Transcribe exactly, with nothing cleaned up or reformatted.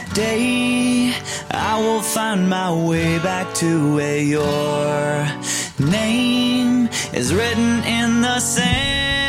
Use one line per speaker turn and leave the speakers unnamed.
day I will find my way back to where your name is written in the sand.